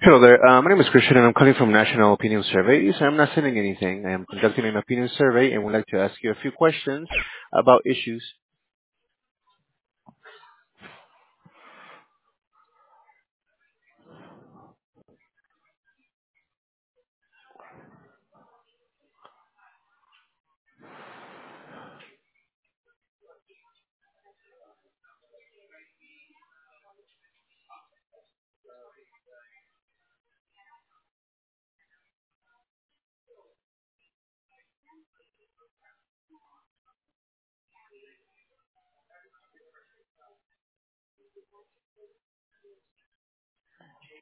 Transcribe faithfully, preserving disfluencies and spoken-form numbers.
Hello there. Uh, my name is Christian, and I'm calling from National Opinion Surveys. I'm not sending anything. I am conducting an opinion survey and would like to ask you a few questions about issues.